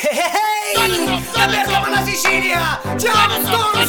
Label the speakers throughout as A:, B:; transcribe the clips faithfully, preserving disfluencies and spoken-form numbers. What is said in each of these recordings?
A: Ehi, aperto la Sicilia, Jamstone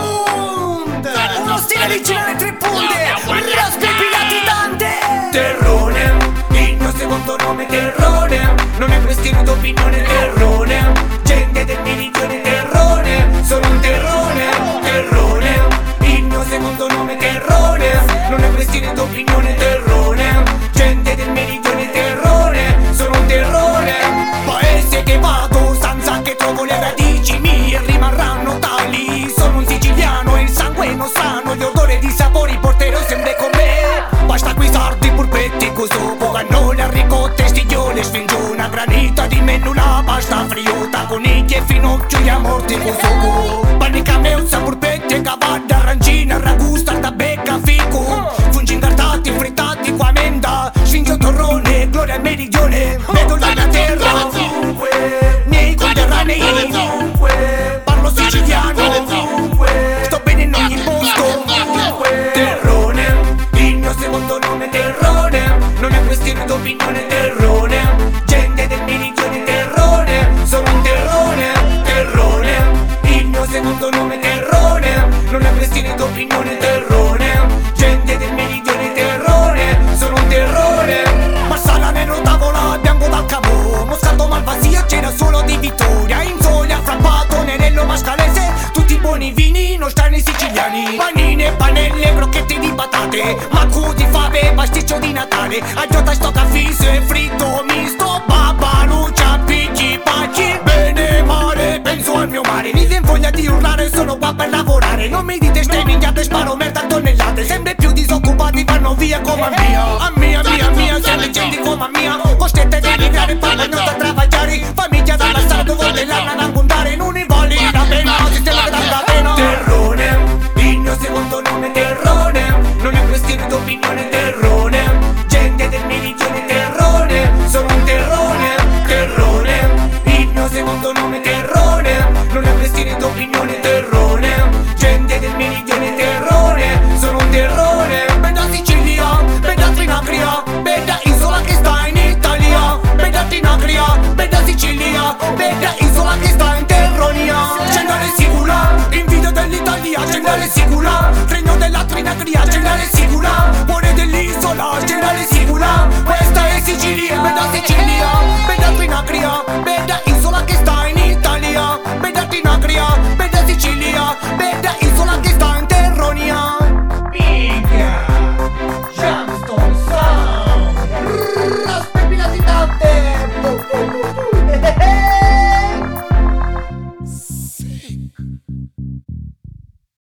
A: Sound, uno stile originale tre punte, raspipilati tante.
B: Terrone, il mio secondo nome Terrone, non è questione d'opinione, Terrone, gente del meridione Terrone, sono un terrone, Terrone, il mio secondo nome Terrone, non è questione d'opinione, Terrone, gente del meridione Terrone, sono un terrore. Paese che vado, stanza che trovo le radici mie rimarranno tali. Sono un siciliano e il sangue non sano, gli odori di sapori porterò sempre con me. Basta qui sardi, purpetti, cosopo, cannone, ricotte, stiglione, sfingo una granita di menula, pasta friota, conigli e finocchio, gli amorti, cosopo. Panica meusa, purpetti, cavalli, arancina, ragù, tarta, becca, fico, fungi incartati, frittati, qua menda, sfingo, torrone, gloria al meridione, vedo la mia terra ovunque, miei conterranei ovunque, parlo siciliano ovunque, sto bene in ogni posto ovunque. Terrone, il mio secondo nome Terrone, non è questione d'opinione, Terrone, gente del meridione Terrone, sono un terrone, Terrone, il mio secondo nome Terrone, non è questione d'opinione, Terrone, gente del meridione Terrone, sono un terrore. Marsala nero, tavola, bianco dal capo, Moscato, Malvasia, c'era solo di Vittoria, Inzoia, Frappato, Nerello, Mascalese, tutti buoni vini, nostrani siciliani, panine, panelle, crocchetti di patate, macco di fave, pasticcio di Natale, aggiota, sto caffè, fritto, misto, babbaluccia, picchi, pacchi, bene, male, penso al mio mare, mi viene voglia di urlare, sono qua per lavorare, non mi dite ste minchiate, sparo merda a tonnellate, sempre più disoccupati vanno via come a mia, a mia, mia, mia, sempre gente come a mia, costrette a emigrare, paganotta a travagliare, famiglia da passare, dove l'anno ad andare, non ne vale la pena, sistema che dà la pena. Terrone, il mio secondo nome Terrone, non è questione d'opinione, Terrone, gente del meridione Terrone, sono un terrone, Terrone, il mio secondo nome Terrone, non è questione d'opinione, Terrone, gente del meridione Terrone, sono un terrore. Bella Sicilia, bella Trinacria, bella isola che sta in Italia, bella Trinacria, bella Sicilia, bella isola che sta in Terronia. Generale Sicula, invidia dell'Italia, generale Sicula, regno della Trinacria, generale Sicula, cuore dell'isola, generale Sicula, questa è Sicilia, bella Sicilia, bella Trinacria, bella isola che sta in Italia, bella Trinacria, bella Sicilia, bella isola che sta in Terronia.
A: Minchia, Jamstone Sound, raspipilati tante. Bu, bu, bu, bu. Sick.